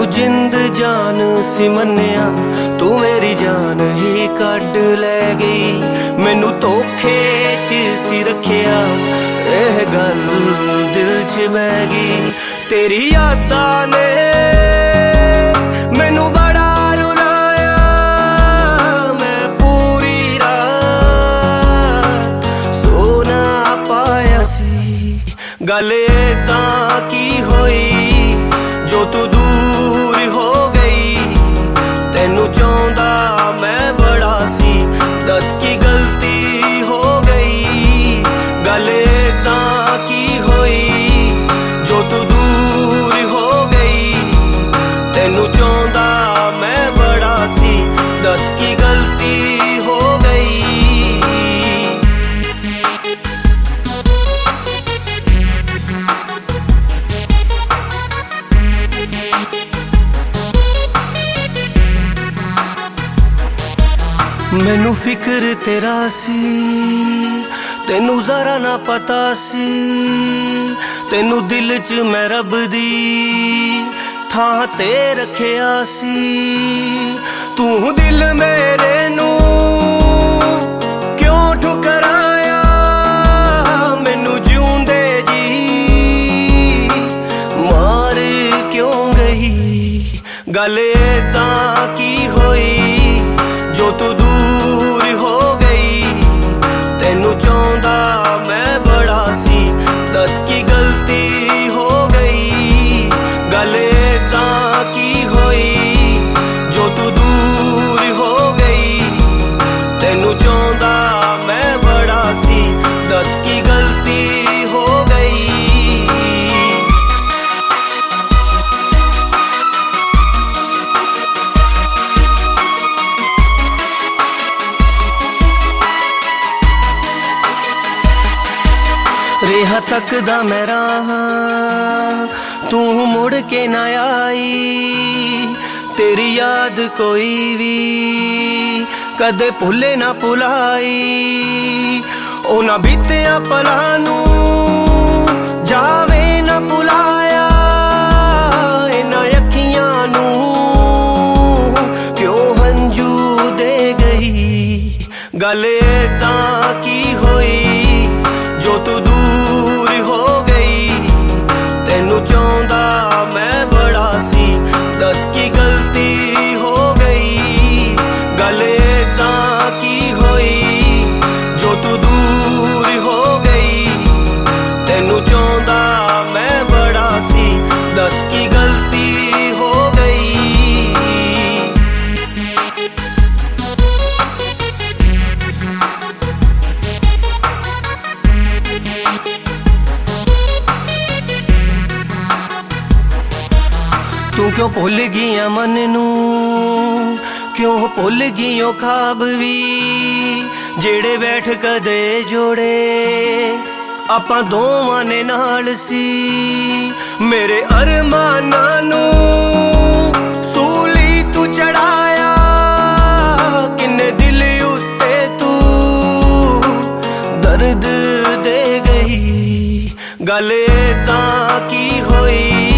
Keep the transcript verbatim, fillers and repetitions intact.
जिंद जान सी मन्निया, तू मेरी जान ही कड लै गई। मैनू धोखे च सी रखिया, एह गल दिल च बह गई। तेरी यादां ने मैनू बड़ा रुलाया, मैं पूरी रात सोना पाया सी। गल तां की होई जो तू दूर हो गई, तेनू चाहंदा मैं बड़ा सी, दस की गलती हो गई। गल तां की होई जो तू दूर हो गई, तेनू चाहंदा मैं बड़ा सी, दस की गलती हो गई। मैनू फिक्र तेरा सी, तेनू जरा ना पता सी। तेनू दिल च मैं रब दी थां ते रखिया सी। तू दिल मेरे नू क्यों ठुकराया, मैनू जिउंदे जी मार क्यों गई। गल तां की होई जो तू दूर हो गई, तेनू चाहंदा मैं बड़ा सी, दस की गलती हो गई। गल तां की होई जो तू दूर हो गई, तेनू चाहंदा मैं बड़ा सी, दस की गलती हो गई। रेहा तकदा मैं राह, तू मुड़ के ना आई। तेरी याद कोई भी कदे भुले ना भुलाई। ओ ना बीतिया पलां नू जावे ना भुलाया, इन्हां अखियां नू क्यों हंजू दे गई। गल तां की होई जो तू दूर हो गई, तेनू चाहंदा मैं बड़ा सी, दस की गलती हो गई। गल तां की होई जो तू दूर हो गई, तेनू चाहंदा मैं बड़ा सी, दस की गलती हो गई। तू क्यों भुल गईया मन नू, क्यों भुल गईओ ख्वाब भी जेड़े बैठ कदे जोड़े आपां दोवां ने नाल सी। मेरे अरमानां नू सूली तू चढ़ाया, किन्ने दिल उत्ते तू दर्द दे गई। गल तां की होई